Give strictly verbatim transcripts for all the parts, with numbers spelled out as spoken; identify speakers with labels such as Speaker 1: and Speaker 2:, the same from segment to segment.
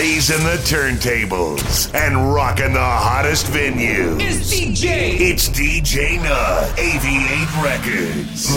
Speaker 1: raising the turntables and rocking the hottest venues.
Speaker 2: It's D J.
Speaker 1: It's D J Nutt, A V eight Records.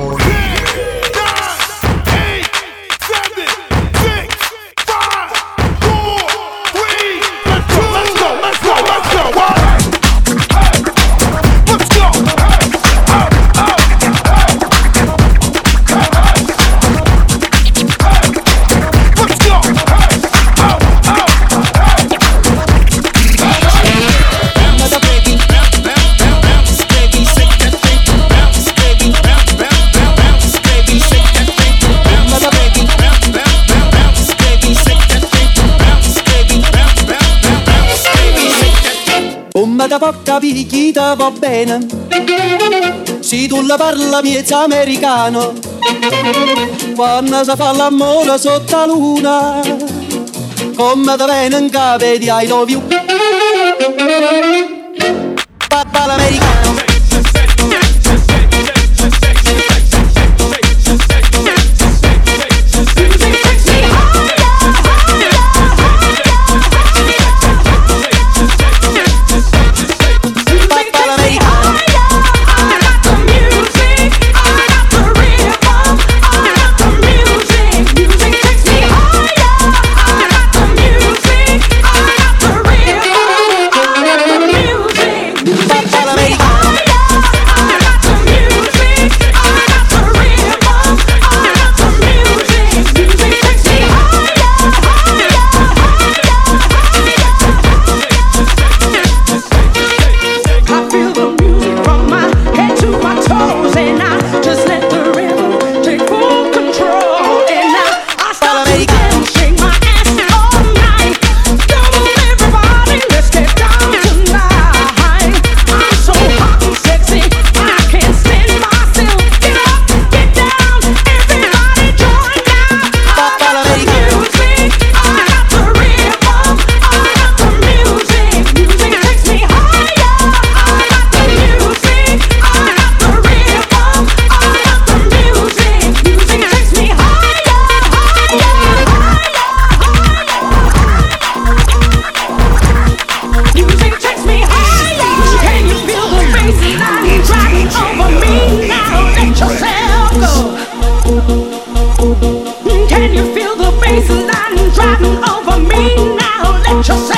Speaker 3: Da porca picchita va bene, se tu la parla miezza americano, quando si fa l'amore sotto la luna, come da viene in capo di I love you, papà l'americano.
Speaker 4: Can you feel the bass line driving over me now? Let yourself